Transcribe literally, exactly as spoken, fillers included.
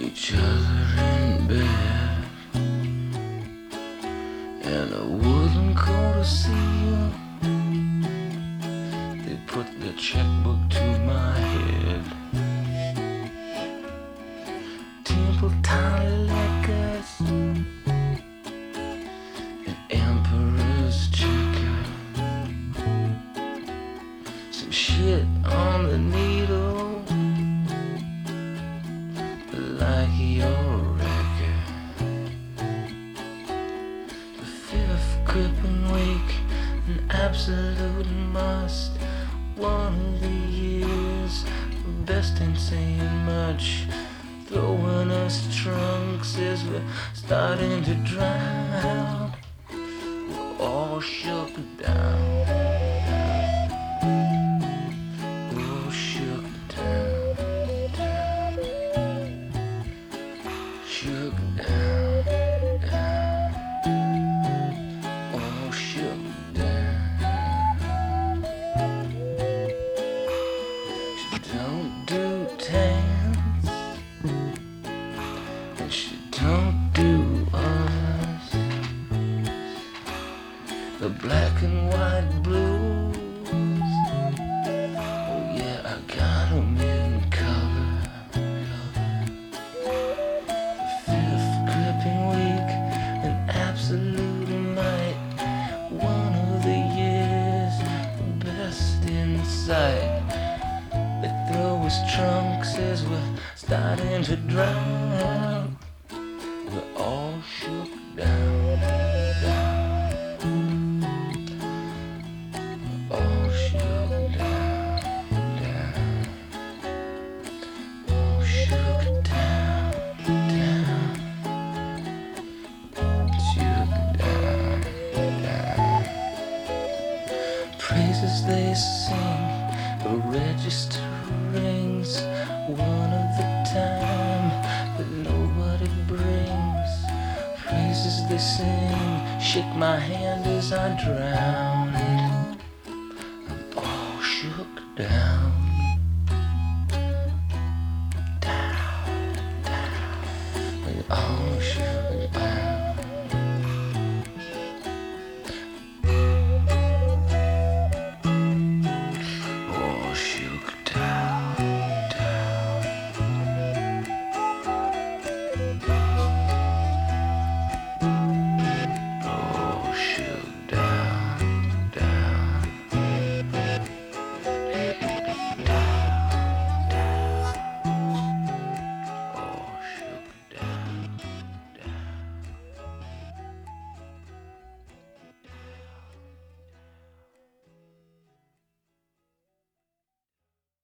each other in bed, and a wooden codicil. They put the checkbook to my head. Temple town liquors and emperor's chicken. Some shit on the needle, like your record. The fifth gripping week, an absolute must. One of the years, best ain't saying much. Throwing us trunks as we're starting to drown. We're all shook down. We're all shook down, down. Shook down, down. All shook down. She don't do tans, and she don't do us. The black and white blues, oh yeah, I got 'em in color. The fifth gripping week, an absolute might. One of the years, the best in sight. They throw us trunks as we're starting to drown. We're all shook down, down. We're all shook down, down. All shook down, down. Shook down, down. Praises they sing, a register rings one of the time, but nobody brings. Praises they sing, shake my hand as I drown. I'm all shook down.